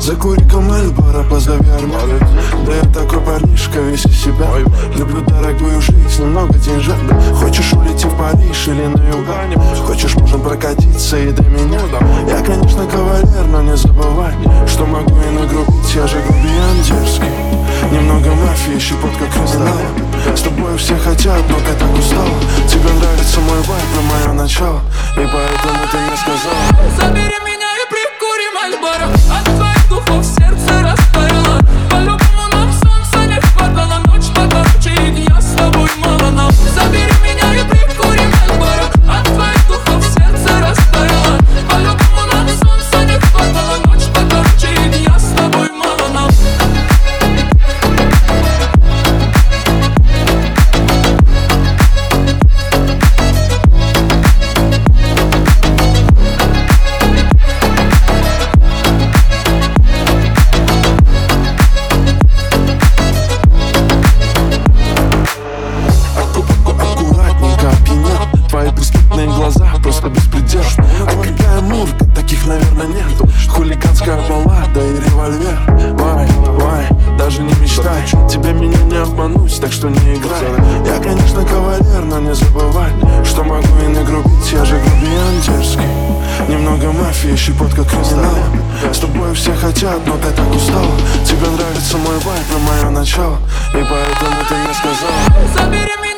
Закури-ка Мальборо, позови Армани. Да я такой парнишка, весь из себя. Люблю дорогую жизнь, много деньжат. Хочешь улети в Париж или на юга? Хочешь, можем прокатиться и до меня. Я, конечно, кавалер, но не забывай, что могу и нагрубить, я же грубиян дерзкий. Немного мафии, щепотка криминала. С тобой все хотят, но ты так устала. Тебе нравится мой вайб, но мое начало, и поэтому ты мне сказала: забери меня и прикурим Мальборо. От твоих духов сердце растаяло. По-любому нам солнца не хватало. Ночь покороче, и я с тобой мало. Но забери меня и прикурим Мальборо. От твоих духов сердце растаяло. По-любому нам солнца не хватало. Ночь покороче, и я с тобой мало. Но глаза, просто беспредел. А какая мурка, таких, наверное, нету. Хулиганская баллада и револьвер. Вай, вай, даже не мечтай. Тебе меня не обмануть, так что не играй. Я, конечно, кавалер, но не забывай, что могу и нагрубить, я же грубиян дерзкий. Немного мафии, щепотка криминала. С тобой все хотят, но ты так устала. Тебе нравится мой вайб, но мое начало, и поэтому ты мне сказала: забери меня